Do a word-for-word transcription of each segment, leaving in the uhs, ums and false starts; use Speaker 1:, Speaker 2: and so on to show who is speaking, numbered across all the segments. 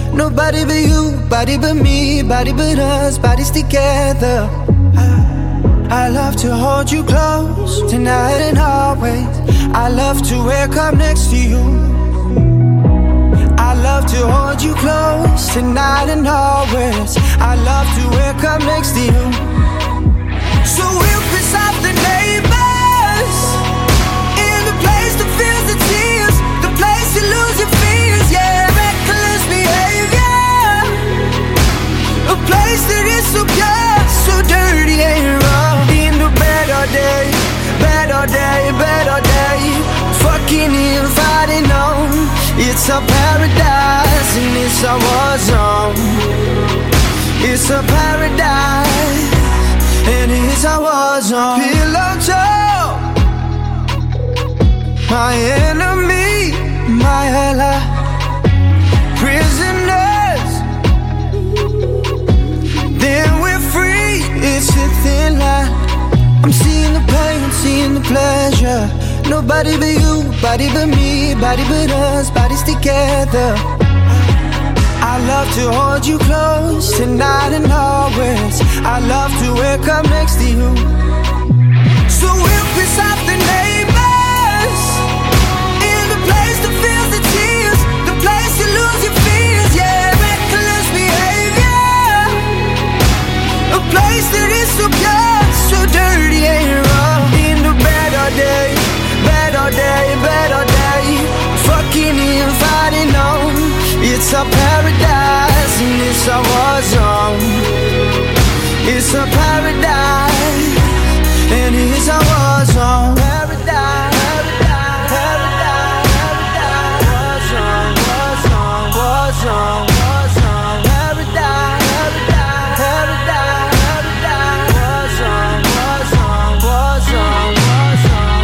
Speaker 1: Nobody but you, body but me, body but us, bodies together. I, I love to hold you close, tonight and always. I love to wake up next to you. I love to hold you close, tonight and always. I love to wake up next to you. So we'll piss off the neighbors, in the place that feels the tears, the place you lose your fears, yeah, reckless behavior. A place that is so pure, so dirty and raw. In the better day, better day, better day. Fucking and fighting on. It's a paradise and it's a war zone. It's a paradise and it's a war zone. Pillow talk, my enemy, my ally. Prisoners, then we're free. It's a thin line. I'm seeing the pain, seeing the pleasure. Nobody but you, body but me, body but us, bodies together. I love to hold you close, tonight and always. I love to wake up next to you. So we'll piss off the neighbors, in the place that feels the tears, the place you lose your fears, yeah, reckless behavior. A place that is so pure, so dirty and raw. In the better day, better day, better day. Fucking and fighting on. It's a paradise and it's a war zone. It's a paradise and it's a war zone. Paradise, paradise, paradise, war zone, war zone, war zone, war zone. Paradise, paradise, paradise, paradise, war zone, war zone, war zone, war zone.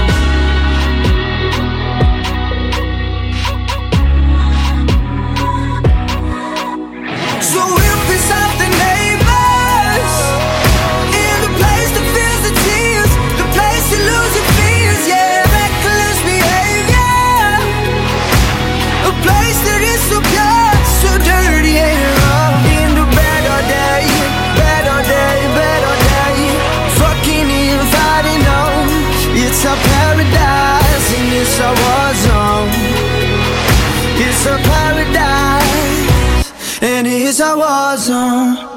Speaker 1: So we'll piss off the neighbors, in the place that feels the tears, the place you lose your fears, yeah, reckless behavior. A place that is so pure, so dirty and raw. In the better day, better day, better day. Fucking and fighting on. It's a paradise and it's a war zone. It's a paradise and it's a war zone.